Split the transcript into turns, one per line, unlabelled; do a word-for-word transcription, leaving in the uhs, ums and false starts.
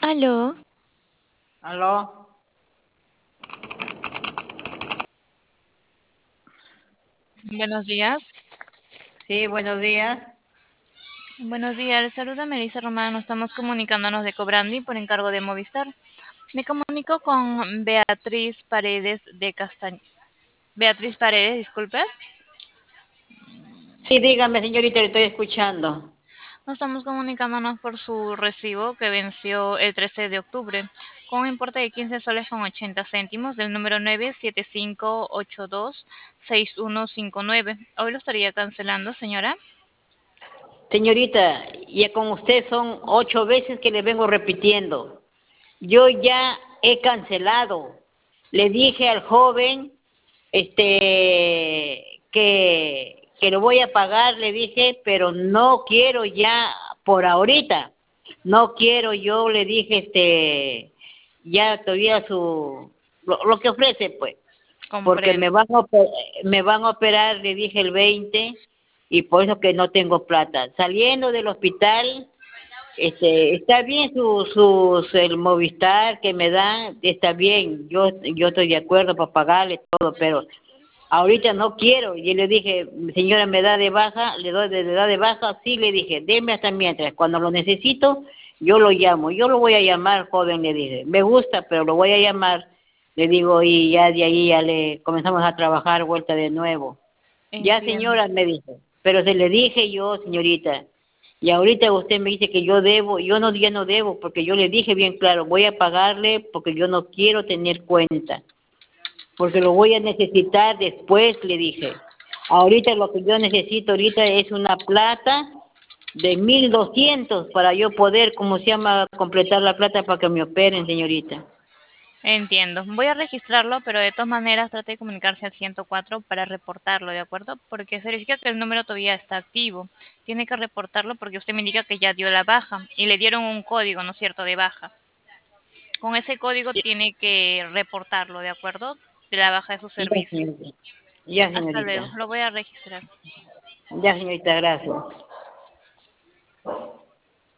Aló,
¿Aló?
buenos días.
Sí, buenos días.
Buenos días, les saluda Melissa Romano. Estamos comunicándonos de Cobrandi por encargo de Movistar. Me comunico con Beatriz Paredes de Castaño. Beatriz Paredes, disculpe.
Sí, dígame, señorita, le estoy escuchando.
Nos estamos comunicándonos por su recibo que venció el trece de octubre con un importe de quince soles con ochenta céntimos del número nueve siete cinco ocho dos seis uno cinco nueve. Hoy lo estaría cancelando, señora.
Señorita, ya con usted son ocho veces que le vengo repitiendo. Yo ya he cancelado. Le dije al joven, este, que, que lo voy a pagar, le dije, pero no quiero ya por ahorita. No quiero, yo le dije, este, ya todavía su, lo, lo que ofrece, pues. Porque me
Comprendo.
van a operar, me van a operar, le dije el veinte, y por eso que no tengo plata. Saliendo del hospital, este, está bien su, sus, el Movistar que me dan, está bien, yo, yo estoy de acuerdo para pagarle todo, pero ahorita no quiero. Y le dije, señora, ¿me da de baja? Le doy de, le da de baja, sí, le dije, deme hasta mientras, cuando lo necesito, yo lo llamo, yo lo voy a llamar, joven, le dije, me gusta, pero lo voy a llamar, le digo, y ya de ahí ya le comenzamos a trabajar vuelta de nuevo. Ya,
Entiendo.
señora, me dijo, pero se le dije yo, señorita, y ahorita usted me dice que yo debo, yo no, ya no debo, porque yo le dije bien claro, voy a pagarle porque yo no quiero tener cuenta, porque lo voy a necesitar después, le dije. Ahorita lo que yo necesito ahorita es una plata de mil doscientos para yo poder, como se llama, completar la plata para que me operen, señorita.
Entiendo. Voy a registrarlo, pero de todas maneras trate de comunicarse al ciento cuatro para reportarlo, ¿de acuerdo? Porque se verifica que el número todavía está activo. Tiene que reportarlo porque usted me indica que ya dio la baja y le dieron un código, ¿no es cierto?, de baja. Con ese código tiene que reportarlo, ¿de acuerdo? De la baja de su
Ya,
servicio.
señorita. Ya,
Hasta luego.
señorita.
Lo voy a registrar.
Ya, señorita, gracias.